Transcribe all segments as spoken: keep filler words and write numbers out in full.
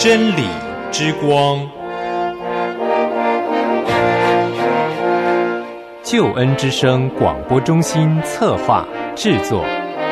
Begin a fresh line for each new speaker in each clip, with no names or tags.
真理之光，
救恩之声广播中心策划制作。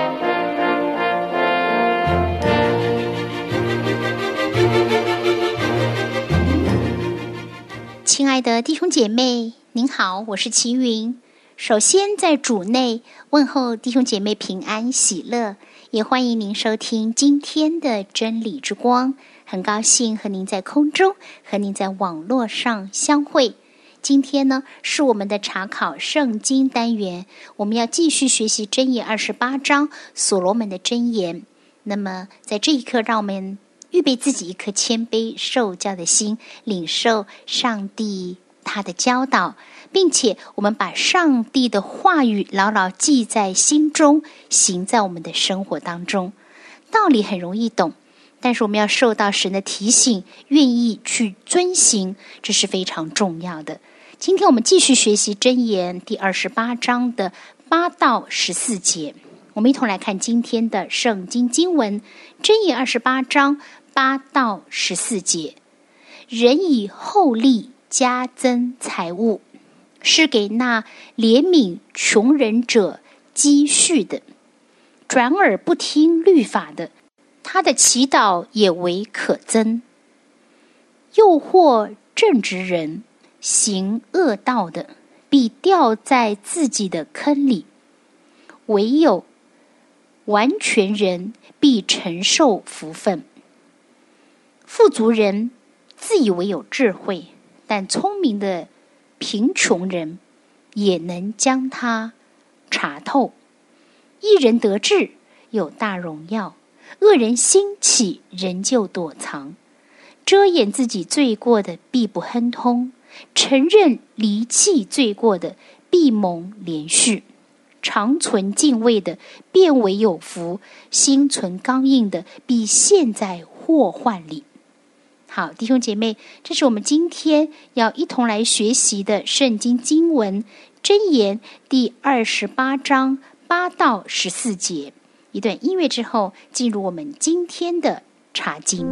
亲爱的弟兄姐妹，您好，我是齐云。首先在主内问候弟兄姐妹平安喜乐，也欢迎您收听今天的真理之光。很高兴和您在空中和您在网络上相会。今天呢是我们的查考圣经单元，我们要继续学习箴言二十八章所罗门的箴言。那么在这一刻，让我们预备自己一颗谦卑受教的心，领受上帝他的教导，并且我们把上帝的话语牢牢记在心中，行在我们的生活当中。道理很容易懂，但是我们要受到神的提醒，愿意去遵行，这是非常重要的。今天我们继续学习箴言第二十八章的八到十四节，我们一同来看今天的圣经经文。箴言二十八章八到十四节，人以厚利加增财物，是给那怜悯穷人者积蓄的。转耳不听律法的，他的祈祷也为可憎。诱惑正直人行恶道的，必掉在自己的坑里；唯有完全人必承受福分。富足人自以为有智慧，但聪明的贫穷人也能将它查透。一人得志有大荣耀，恶人兴起仍旧躲藏。遮掩自己罪过的必不亨通，承认离弃罪过的必蒙连续。常存敬畏的便为有福，心存刚硬的必陷在祸患里。好，弟兄姐妹，这是我们今天要一同来学习的圣经经文，箴言第二十八章八到十四节。一段音乐之后，进入我们今天的查经。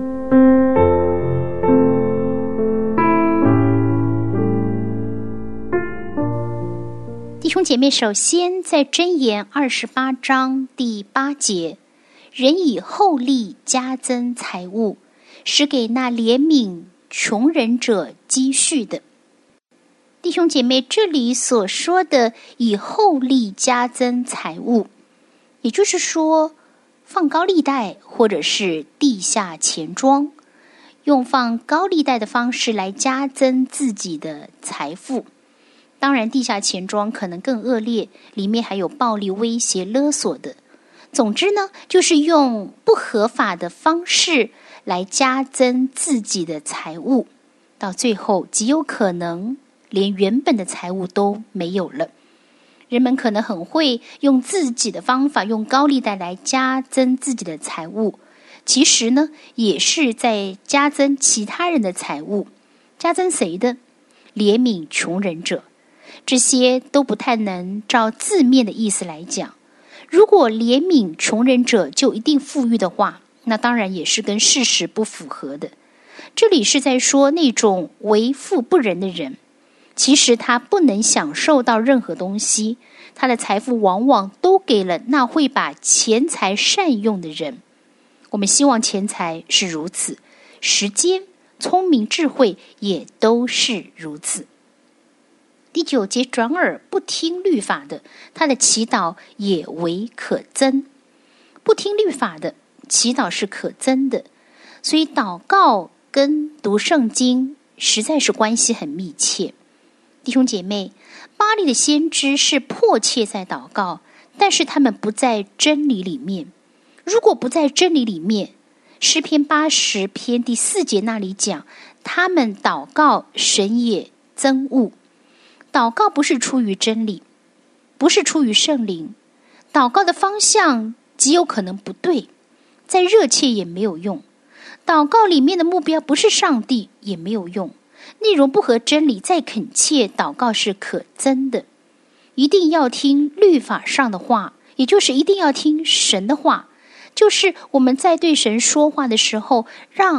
弟兄姐妹，首先在箴言二十八章第八节，人以厚利加增财物，是给那怜悯穷人者积蓄的。弟兄姐妹，这里所说的以厚利加增财物，也就是说放高利贷或者是地下钱庄，用放高利贷的方式来加增自己的财富。当然地下钱庄可能更恶劣，里面还有暴力威胁勒索的。总之呢，就是用不合法的方式来加增自己的财物，到最后极有可能连原本的财物都没有了。人们可能很会用自己的方法，用高利贷来加增自己的财物，其实呢，也是在加增其他人的财物。加增谁的？怜悯穷人者。这些都不太能照字面的意思来讲。如果怜悯穷人者就一定富裕的话，那当然也是跟事实不符合的。这里是在说那种为富不仁的人，其实他不能享受到任何东西，他的财富往往都给了那会把钱财善用的人。我们希望钱财是如此，时间、聪明、智慧也都是如此。第九节，转耳不听律法的，他的祈祷也为可憎。不听律法的祈祷是可憎的，所以祷告跟读圣经实在是关系很密切。弟兄姐妹，巴力的先知是迫切在祷告，但是他们不在真理里面。如果不在真理里面，诗篇八十篇第四节那里讲，他们祷告，神也憎恶。祷告不是出于真理，不是出于圣灵，祷告的方向极有可能不对，再热切也没有用。祷告里面的目标不是上帝也没有用，内容不合真理，再恳切祷告是可憎的。一定要听律法上的话，也就是一定要听神的话，就是我们在对神说话的时候，让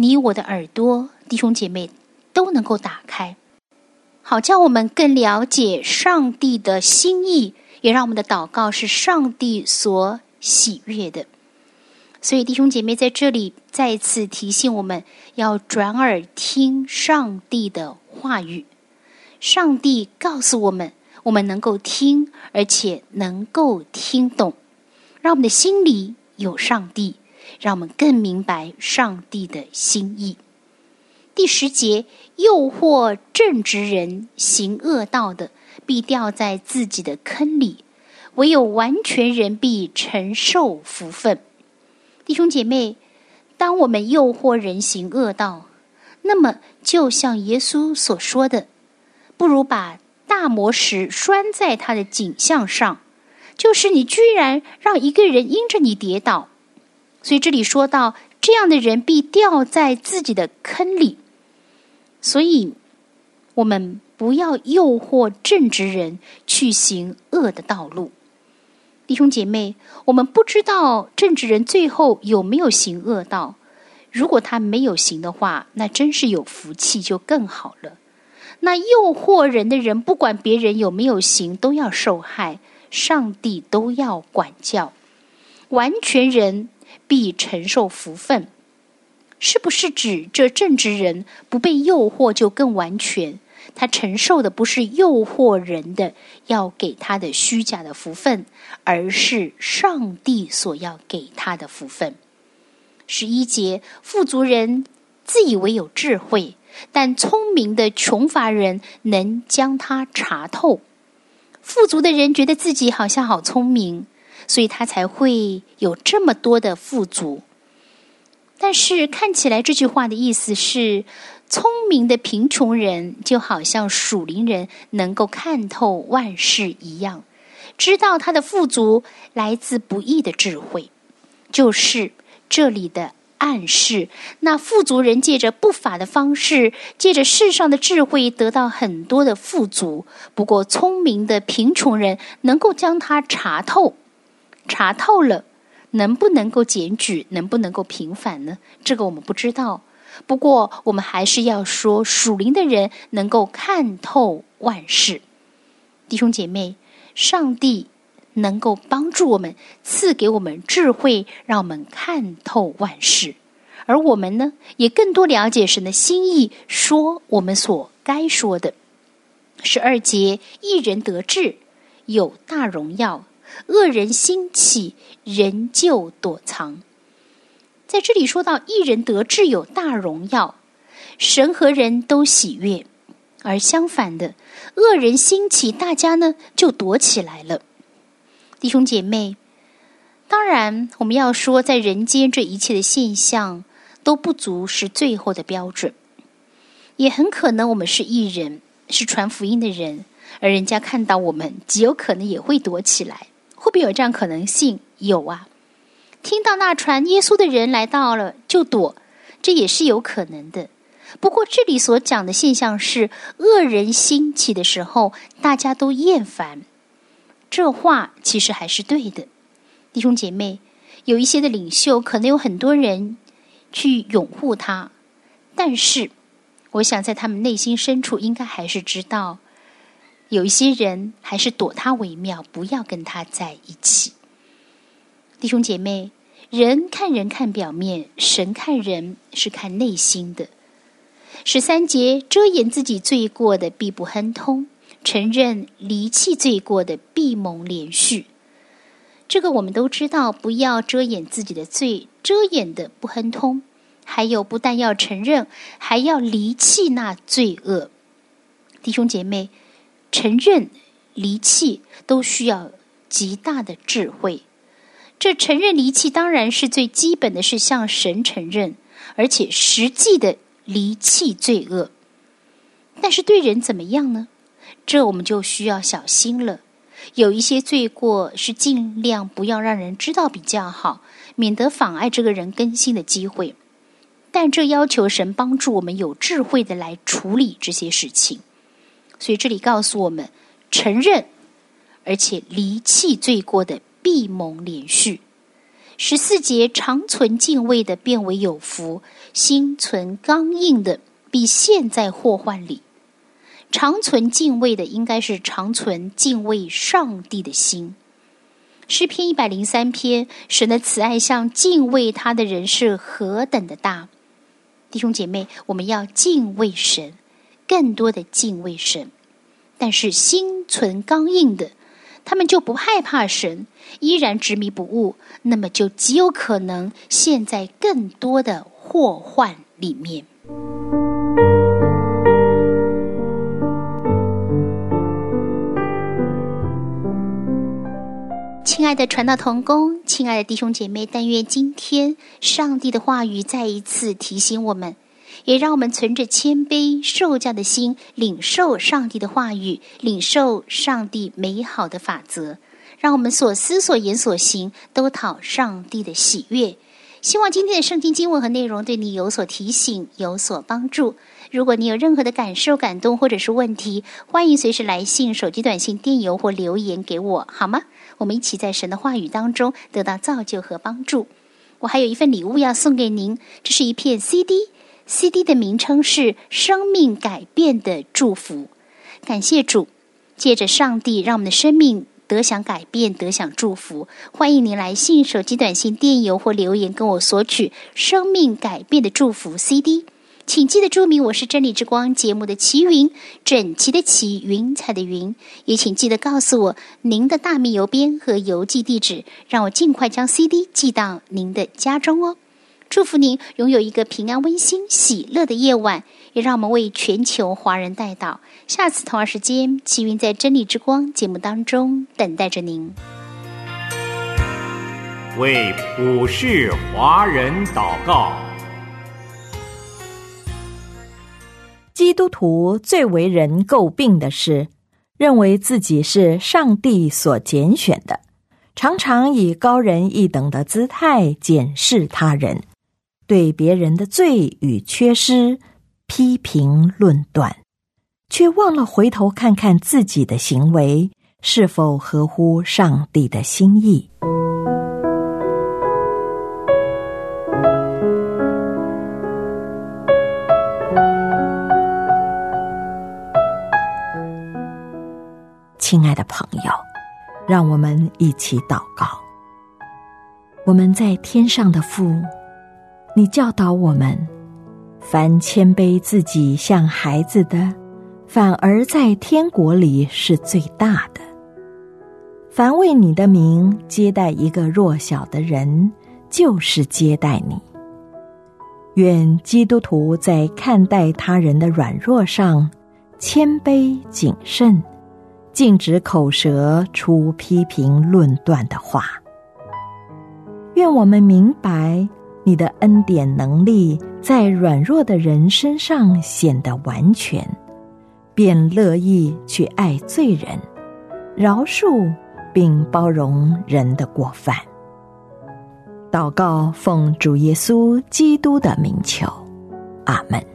你我的耳朵，弟兄姐妹都能够打开，好叫我们更了解上帝的心意，也让我们的祷告是上帝所喜悦的。所以弟兄姐妹在这里再一次提醒我们，要转耳听上帝的话语。上帝告诉我们，我们能够听，而且能够听懂，让我们的心里有上帝，让我们更明白上帝的心意。第十节，诱惑正直人行恶道的，必掉在自己的坑里，唯有完全人必承受福分。弟兄姐妹，当我们诱惑人行恶道，那么就像耶稣所说的，不如把大磨石拴在他的颈项上，就是你居然让一个人因着你跌倒。所以这里说到，这样的人必掉在自己的坑里。所以我们不要诱惑正直人去行恶的道路。弟兄姐妹，我们不知道正直人最后有没有行恶道，如果他没有行的话，那真是有福气，就更好了。那诱惑人的人，不管别人有没有行，都要受害，上帝都要管教。完全人必承受福分，是不是指这正直人不被诱惑就更完全？他承受的不是诱惑人的要给他的虚假的福分，而是上帝所要给他的福分。十一节，富足人自以为有智慧，但聪明的穷乏人能将他查透。富足的人觉得自己好像好聪明，所以他才会有这么多的富足。但是看起来这句话的意思是，聪明的贫穷人就好像属灵人能够看透万事一样，知道他的富足来自不义的智慧，就是这里的暗示。那富足人借着不法的方式，借着世上的智慧得到很多的富足，不过聪明的贫穷人能够将它查透，查透了能不能够检举，能不能够平反呢？这个我们不知道。不过我们还是要说，属灵的人能够看透万事。弟兄姐妹，上帝能够帮助我们，赐给我们智慧，让我们看透万事。而我们呢，也更多了解神的心意，说我们所该说的。十二节，义人得志，有大荣耀；恶人兴起，人就躲藏。在这里说到义人得志有大荣耀，神和人都喜悦，而相反的，恶人兴起，大家呢就躲起来了。弟兄姐妹，当然我们要说，在人间这一切的现象都不足是最后的标准，也很可能我们是义人，是传福音的人，而人家看到我们极有可能也会躲起来。会不会有这样可能性？有啊，听到那传耶稣的人来到了就躲，这也是有可能的。不过这里所讲的现象是，恶人兴起的时候，大家都厌烦。这话其实还是对的。弟兄姐妹，有一些的领袖可能有很多人去拥护他，但是我想在他们内心深处应该还是知道，有一些人还是躲他为妙，不要跟他在一起。弟兄姐妹，人看人看表面，神看人是看内心的。十三节，遮掩自己罪过的必不亨通，承认离弃罪过的必蒙连续。这个我们都知道，不要遮掩自己的罪，遮掩的不亨通，还有不但要承认，还要离弃那罪恶。弟兄姐妹，承认离弃都需要极大的智慧。这承认离弃当然是最基本的，是向神承认，而且实际的离弃罪恶。但是对人怎么样呢？这我们就需要小心了。有一些罪过是尽量不要让人知道比较好，免得妨碍这个人更新的机会。但这要求神帮助我们有智慧的来处理这些事情。所以这里告诉我们，承认而且离弃罪过的必蒙连续。 十四节，常存敬畏的变为有福，心存刚硬的必陷在祸患里。常存敬畏的应该是常存敬畏上帝的心。诗篇一百零三篇，神的慈爱向敬畏他的人是何等的大。弟兄姐妹，我们要敬畏神，更多的敬畏神。但是心存刚硬的，他们就不害怕神，依然执迷不悟，那么就极有可能陷在更多的祸患里面。亲爱的传道同工，亲爱的弟兄姐妹，但愿今天上帝的话语再一次提醒我们，也让我们存着谦卑受教的心，领受上帝的话语，领受上帝美好的法则，让我们所思所言所行都讨上帝的喜悦。希望今天的圣经经文和内容对你有所提醒，有所帮助。如果你有任何的感受、感动或者是问题，欢迎随时来信、手机短信、电邮或留言给我，好吗？我们一起在神的话语当中得到造就和帮助。我还有一份礼物要送给您，这是一片 C D， C D 的名称是生命改变的祝福。感谢主，借着上帝让我们的生命得享改变，得享祝福。欢迎您来信、手机短信、电邮或留言跟我索取生命改变的祝福 C D。请记得注明我是真理之光节目的齐云，整齐的齐，云彩的云。也请记得告诉我您的大秘邮编和邮寄地址，让我尽快将 C D 寄到您的家中哦。祝福您拥有一个平安、温馨、喜乐的夜晚，也让我们为全球华人代祷。下次同样时间，齐云在真理之光节目当中等待着您。
为普世华人祷告。
基督徒最为人诟病的是，认为自己是上帝所拣选的，常常以高人一等的姿态检视他人，对别人的罪与缺失批评论断，却忘了回头看看自己的行为是否合乎上帝的心意。亲爱的朋友，让我们一起祷告。我们在天上的父，你教导我们，凡谦卑自己像孩子的，反而在天国里是最大的。凡为你的名接待一个弱小的人，就是接待你。愿基督徒在看待他人的软弱上谦卑谨慎，禁止口舌出批评论断的话。愿我们明白你的恩典能力在软弱的人身上显得完全，便乐意去爱罪人，饶恕并包容人的过犯。祷告奉主耶稣基督的名求，阿们。